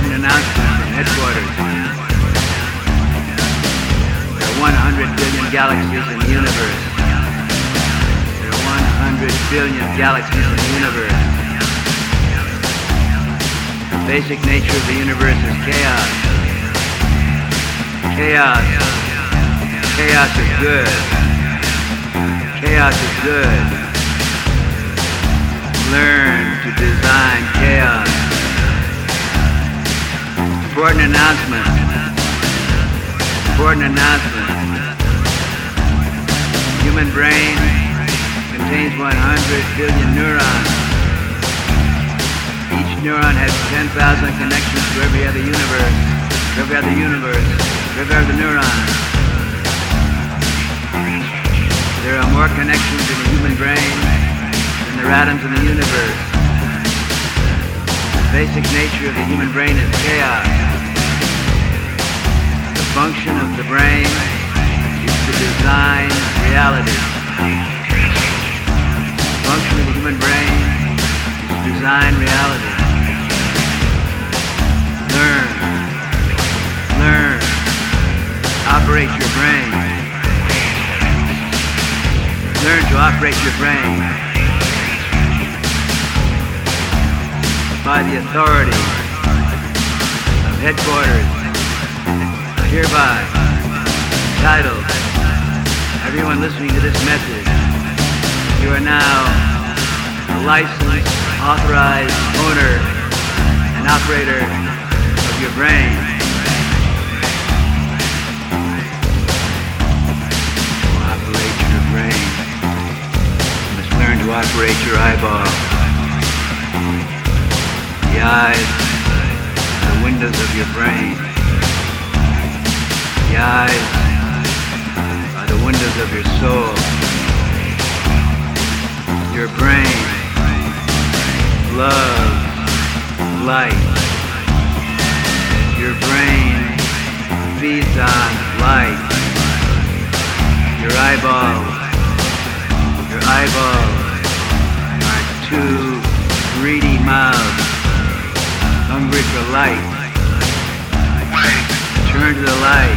important announcement from headquarters. There are 100 billion galaxies in the universe. There are 100 billion galaxies in the universe. The basic nature of the universe is chaos. Chaos. Chaos is good. Chaos is good. Learn to design chaos. Important announcement. Important announcement. Human brain contains 100 billion neurons. Each neuron has 10,000 connections to every other universe, every other neuron. There are more connections in the human brain than there are atoms in the universe. The basic nature of the human brain is chaos. The function of the brain is to design reality. The function of the human brain is to design reality. Learn, operate your brain. Learn to operate your brain by the authority of headquarters, hereby titled, everyone listening to this message, you are now a licensed, authorized owner and operator of your brain. Operate your brain. You must learn to operate your eyeball. The eyes are the windows of your brain. The eyes are the windows of your soul. Your brain loves light. Your brain feeds on light. Your eyeballs are two greedy mouths, hungry for light. Turn to the light.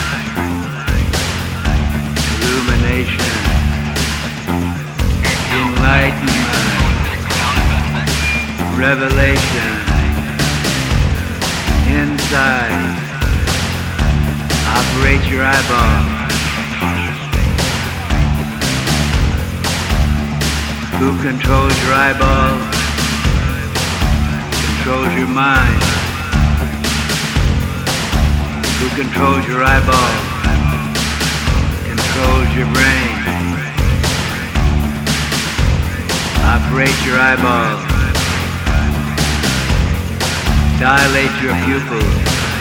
Illumination. Enlightenment. Revelation. Inside. Operate your eyeball. Who controls your eyeball? Controls your mind. Who controls your eyeball? Controls your brain. Operate your eyeball. Dilate your pupils.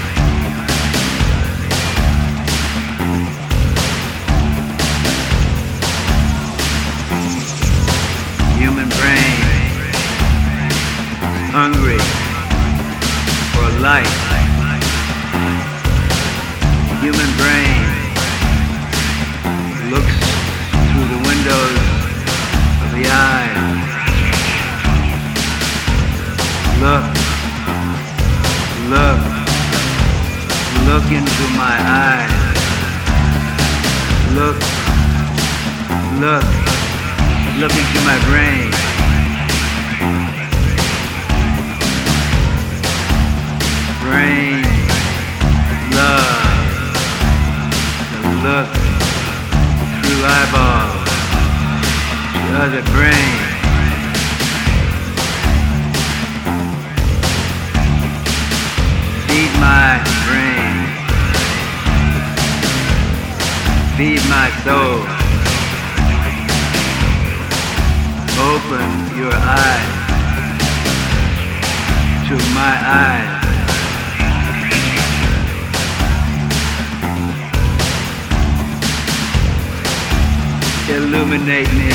Human brain, hungry for light. Human brain looks through the windows of the eye. Look into my eyes. Look into my brain. Brain loves to look through eyeballs to other brain. Feed my brain. Feed my soul. Open your eyes to my eyes. Illuminate me.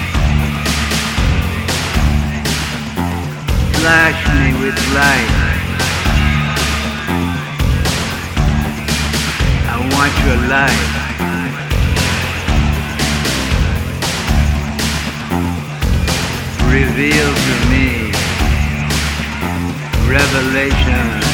Flash me with light. I want your light. Reveal to me revelation.